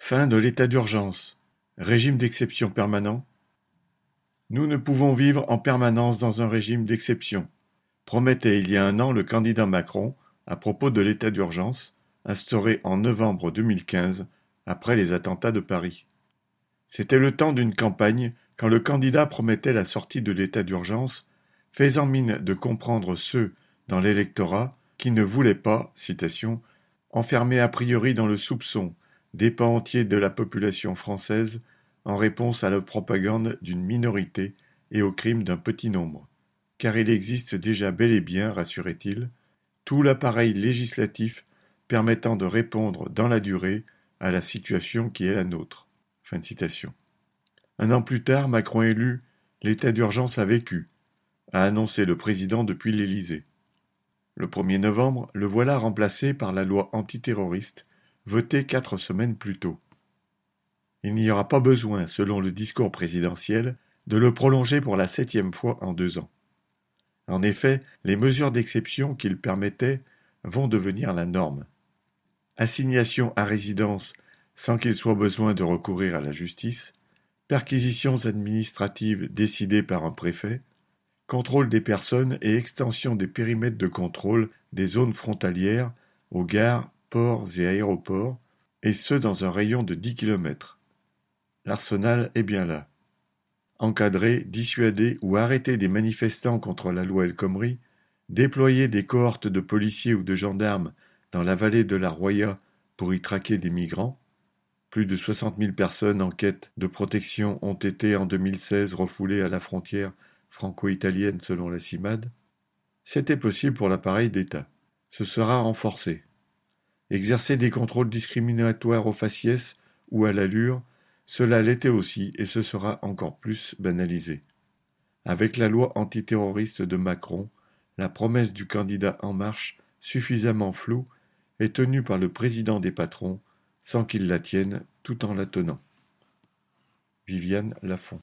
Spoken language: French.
Fin de l'état d'urgence. Régime d'exception permanent. Nous ne pouvons vivre en permanence dans un régime d'exception, promettait il y a un an le candidat Macron à propos de l'état d'urgence, instauré en novembre 2015 après les attentats de Paris. C'était le temps d'une campagne quand le candidat promettait la sortie de l'état d'urgence, faisant mine de comprendre ceux dans l'électorat qui ne voulaient pas, citation, enfermer a priori dans le soupçon des pans entiers de la population française en réponse à la propagande d'une minorité et aux crimes d'un petit nombre. Car il existe déjà bel et bien, rassurait-il, tout l'appareil législatif permettant de répondre dans la durée à la situation qui est la nôtre. Fin de citation. Un an plus tard, Macron élu, l'état d'urgence a vécu, a annoncé le président depuis l'Élysée. Le 1er novembre, le voilà remplacé par la loi antiterroriste, votée 4 semaines plus tôt. Il n'y aura pas besoin, selon le discours présidentiel, de le prolonger pour la 7e fois en 2 ans. En effet, les mesures d'exception qu'il permettait vont devenir la norme. Assignation à résidence sans qu'il soit besoin de recourir à la justice, perquisitions administratives décidées par un préfet, contrôle des personnes et extension des périmètres de contrôle des zones frontalières aux gares, ports et aéroports, et ce dans un rayon de 10 km. L'arsenal est bien là. Encadrer, dissuader ou arrêter des manifestants contre la loi El Khomri, déployer des cohortes de policiers ou de gendarmes dans la vallée de la Roya pour y traquer des migrants. Plus de 60 000 personnes en quête de protection ont été en 2016 refoulées à la frontière franco-italienne selon la CIMAD. C'était possible pour l'appareil d'État. Ce sera renforcé. Exercer des contrôles discriminatoires au faciès ou à l'allure, cela l'était aussi et ce sera encore plus banalisé. Avec la loi antiterroriste de Macron, la promesse du candidat En Marche, suffisamment floue, est tenue par le président des patrons, sans qu'il la tienne tout en la tenant. Viviane Lafont.